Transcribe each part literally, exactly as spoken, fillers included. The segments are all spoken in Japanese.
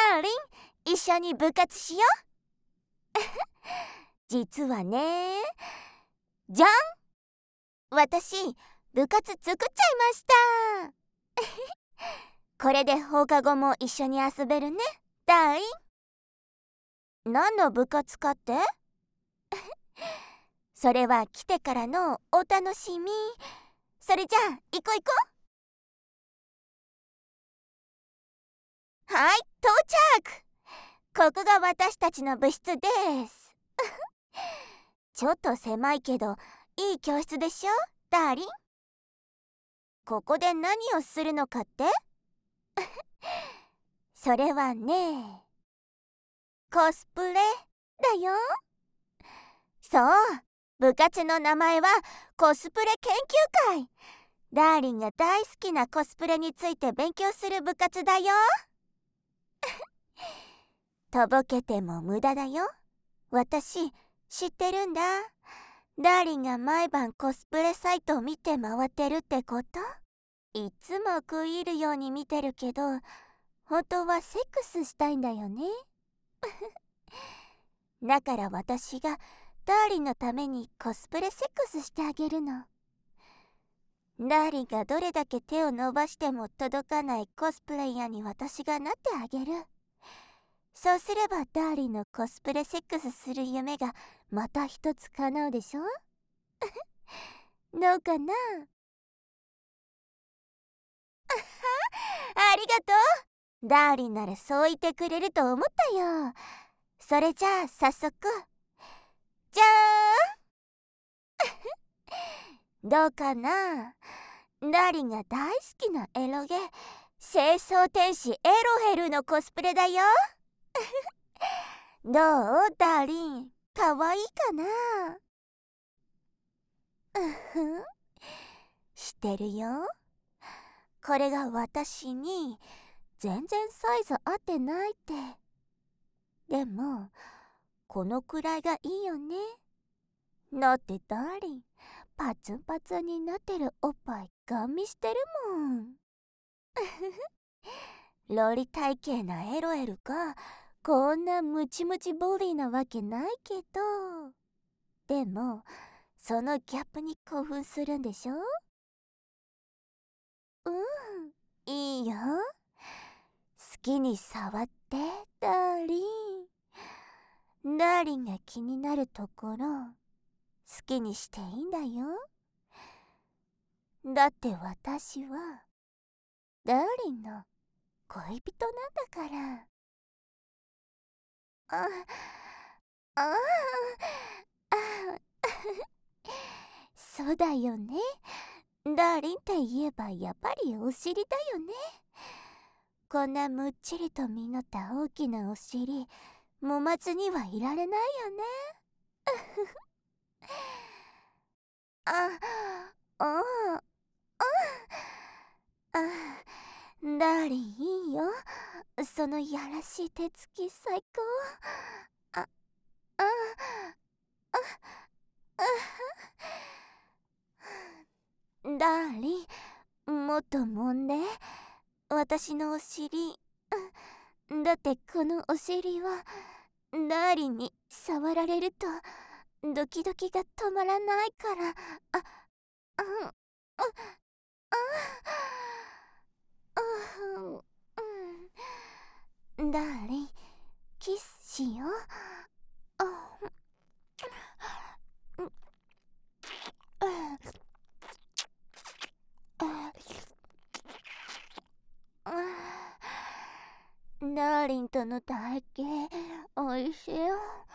ーリン、一緒に部活しよう。実はね、じゃん、私部活作っちゃいました。これで放課後も一緒に遊べるね、ダーリン。何の部活かって？それは来てからのお楽しみ。それじゃあ行こう行こう。はい、到着。ここが私たちの部室です。ちょっと狭いけどいい教室でしょ、ダーリン。ここで何をするのかって？それはね、コスプレだよ。そう、部活の名前はコスプレ研究会。ダーリンが大好きなコスプレについて勉強する部活だよ。とぼけても無駄だよ。私知ってるんだ。ダーリンが毎晩コスプレサイトを見て回ってるってこと？いつも食い入るように見てるけど、本当はセックスしたいんだよね。だから私がダーリンのためにコスプレセックスしてあげるの。ダーリンがどれだけ手を伸ばしても届かないコスプレイヤーに私がなってあげる。そうすればダーリンのコスプレセックスする夢がまた一つ叶うでしょ。どうかな。ありがとう。ダーリンならそう言ってくれると思ったよ。それじゃあ早速、じゃーん。どうかな。ダーリンが大好きなエロゲ、清掃天使エロヘルのコスプレだよ。どう、ダーリン、かわいいかな。うふん、してるよ。これが私に全然サイズ合ってないって。でもこのくらいがいいよね。だってダーリン、パツンパツンになってるおっぱいガン見してるもん。ロリ体型なエロエルがこんなムチムチボディなわけないけど、でもそのギャップに興奮するんでしょ。うん、いいよ。好きに触って、ダーリン。ダーリンが気になるところ好きにしていいんだよ。だって私はダーリンの恋人なんだから。ああああそうだよね。ダーリンって言えばやっぱりお尻だよね。こんなむっちりと実った大きなお尻揉まずにはいられないよね。ああああダーリンいいよ。そのやらしい手つき最高。ああああダーリン、もっと揉んで、私のお尻。だってこのお尻はダーリンに触られるとドキドキが止まらないから。あ、うん、あ、あ、うん、ダーリン、キスしよう。あ、うん、ダーリンとの体型おいしいよ。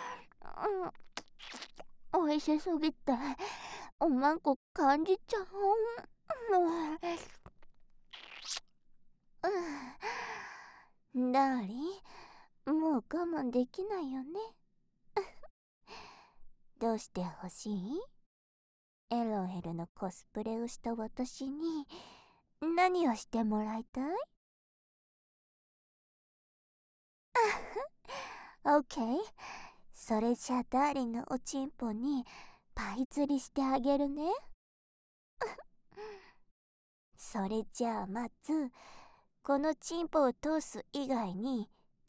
おいしすぎておまんこ感じちゃう。うん、ダーリン、もう我慢できないよね。どうしてほしい？エロヘルのコスプレをした私に何をしてもらいたい？オッケー。それじゃあダーリンのおちんぽにパイ釣りしてあげるね。それじゃあまずこのチンポを通す以外に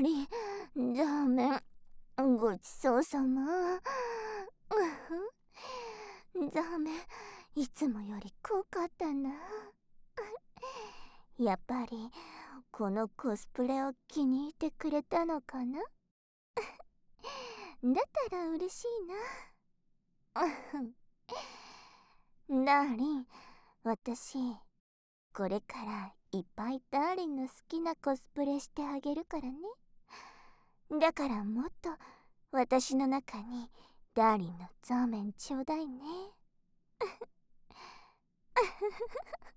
ーリン、ザーメン、ごちそうさま。ザーメン、いつもより濃かったな。やっぱりこのコスプレを気に入ってくれたのかな。だったら嬉しいな。ダーリン、私これからいっぱいダーリンの好きなコスプレしてあげるからね。だからもっと私の中にダーリンのザーメンちょうだいね。